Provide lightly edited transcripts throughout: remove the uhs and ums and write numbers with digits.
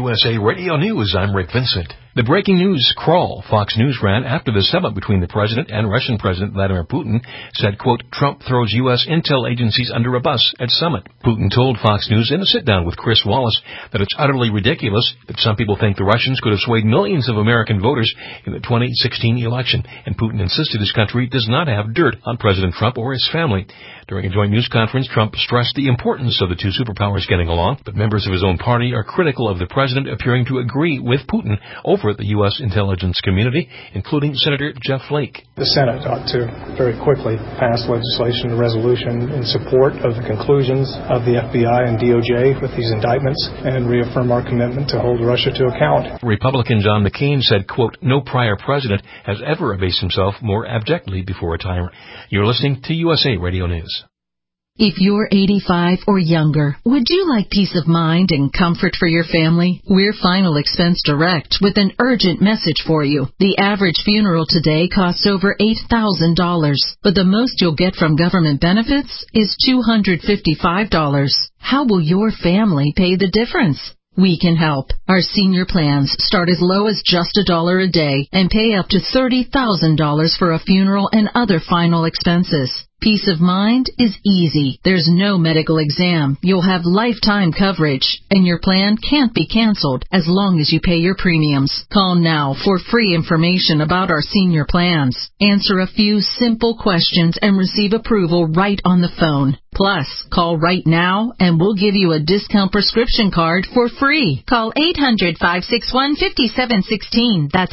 USA Radio News, I'm Rick Vincent. The breaking news crawl Fox News ran after the summit between the president and Russian President Vladimir Putin said, quote, Trump throws U.S. intel agencies under a bus at summit. Putin told Fox News in a sit-down with Chris Wallace that it's utterly ridiculous that some people think the Russians could have swayed millions of American voters in the 2016 election, and Putin insisted his country does not have dirt on President Trump or his family. During a joint news conference, Trump stressed the importance of the two superpowers getting along, but members of his own party are critical of the president appearing to agree with Putin over the U.S. intelligence community, including Senator Jeff Flake. The Senate ought to very quickly pass legislation and resolution in support of the conclusions of the FBI and DOJ with these indictments and reaffirm our commitment to hold Russia to account. Republican John McCain said, quote, no prior president has ever abased himself more abjectly before a tyrant. You're listening to USA Radio News. If you're 85 or younger, would you like peace of mind and comfort for your family? We're Final Expense Direct with an urgent message for you. The average funeral today costs over $8,000, but the most you'll get from government benefits is $255. How will your family pay the difference? We can help. Our senior plans start as low as just $1 a day and pay up to $30,000 for a funeral and other final expenses. Peace of mind is easy. There's no medical exam. You'll have lifetime coverage, and your plan can't be canceled as long as you pay your premiums. Call now for free information about our senior plans. Answer a few simple questions and receive approval right on the phone. Plus, call right now and we'll give you a discount prescription card for free. Call 800-561-5716. That's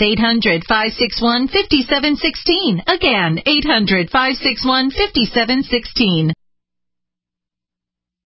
800-561-5716. Again, 800-561-5716.